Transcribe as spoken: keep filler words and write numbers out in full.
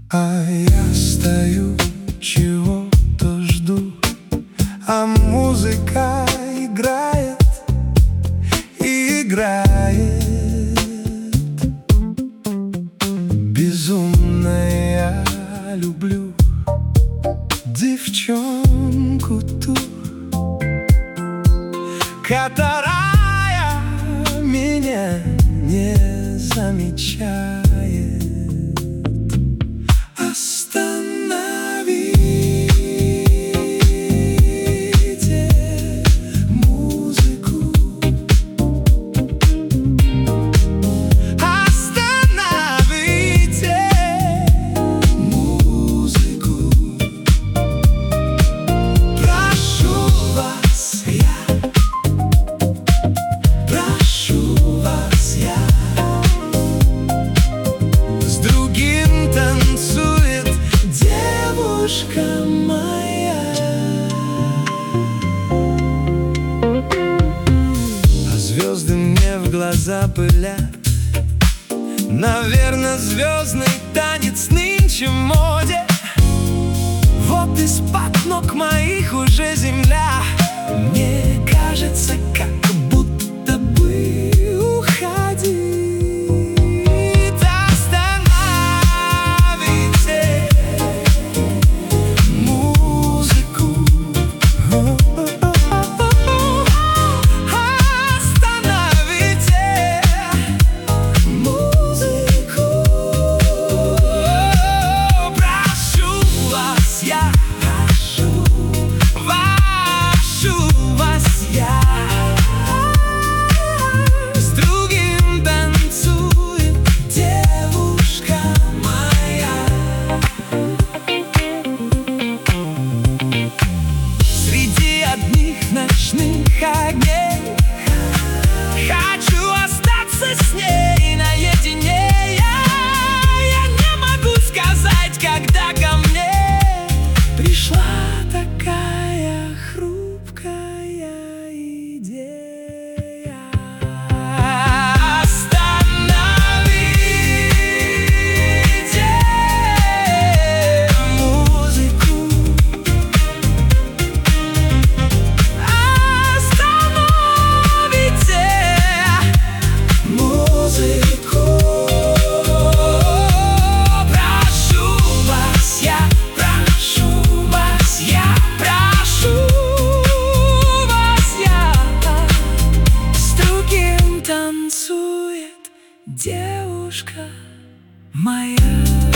А я стою, чего-то жду, а музыка играет и играет. Безумно я люблю девчонку ту, которая меня не замечает. Остановите музыку, остановите музыку. Прошу вас я, прошу вас я. С другим танцует девушка моя. А звезды мне в глаза пылят. Наверно, звездный танец нынче в моде. Вот из-под ног моих уже земля. Мне кажется, как будто бы уходит. Остановите музыку, остановите музыку. Прошу вас я, прошу, прошу вас я. С другим танцует девушка моя. Среди одних ночных огней хочу остаться с ней наедине. Я, я не могу сказать, когда ко мне пришла такая хрупкая идея. Остановите музыку, остановите музыку. Прошу вас я, прошу вас я, прошу вас я. С другим танцует девушка моя.